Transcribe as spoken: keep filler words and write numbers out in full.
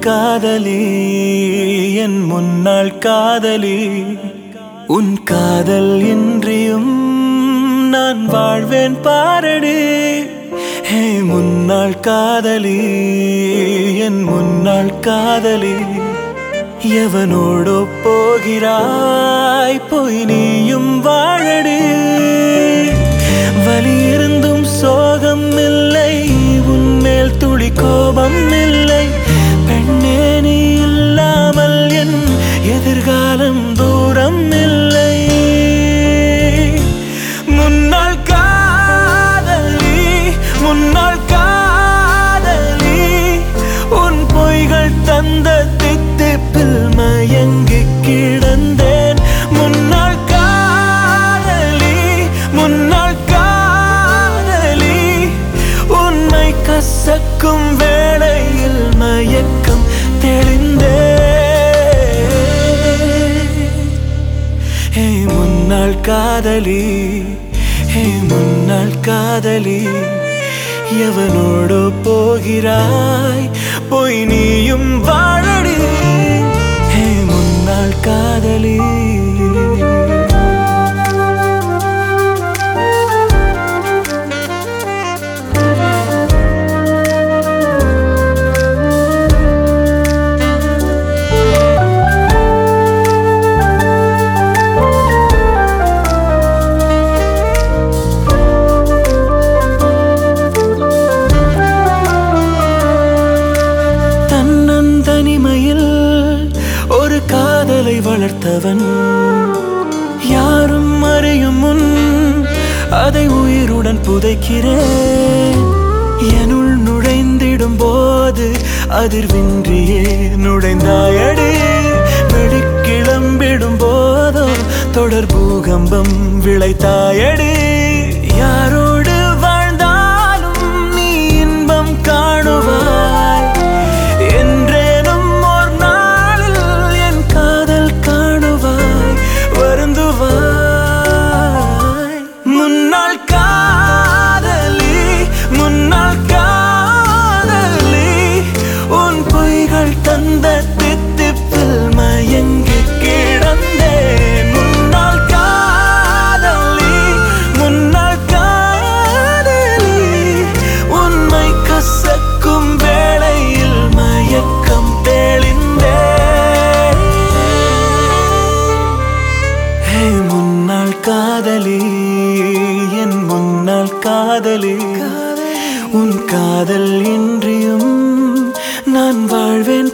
காதலி என் முன்னாள் காதலி உன் காதல் இன்றியும் நான் வாழ்வேன் பாரடி ஹே முன்னாள் காதலி என் முன்னாள் காதலி எவனோடோ போகிறாய் போய் நீயும் வாழடி வலி இருந்தும் சோகம் இல்லை உன்மேல் துளி கோபம் இல்லை பெண்ணே நீ இல்லாமல் என் எதிர்காலம் தூரம் இல்லை முன்னாள் காதலி முன்னாள் காதலி உன் பொய்கள் தந்த தித்திப்பில் மயங்கி கிடந்தேன் முன்னாள் காதலி முன்னாள் காதலி உன்னை கசக்கும் வேளையில் மயக்கம் தெளிந்தே ஹே முன்னாள் காதலி ஹே முன்னாள் காதலி எவனோடு போகிறாய் போய் நீயும் வாழடி ஹே முன்னாள் காதலி ஒரு காதலை வளர்த்தவன் யாரும் அறியும் முன் அதை உயிருடன் புதைக்கிறேன் என்னுள் நுழைந்திடும் போது அதிர்வின்றியே நுழைந்தாயடி வெளிக்கிளம்பிடும் போதோ தொடர் பூகம்பம் விளைத்தாயடி யாரோடு வாழ்ந்தாலும் நீ இன்பம் காணுவாய் என்றேனும் ஒரு நாளில் என் காதல் காணுவாய் வருந்துவாய் முன்னாள் காதலி முன்னாள் காதலி உன் பொய்கள் தந்த தித்திப்பில் மயங்கி கிடந்தேன் முன்னாள் காதலி முன்னாள் காதலி உன்னை கசக்கும் வேளையில் மயக்கம் தெளிந்தே ஹே முன்னாள் காதலி என் முன்னாள் காதலி உன் காதல் இன்றியும் நான் வாழ்வேன்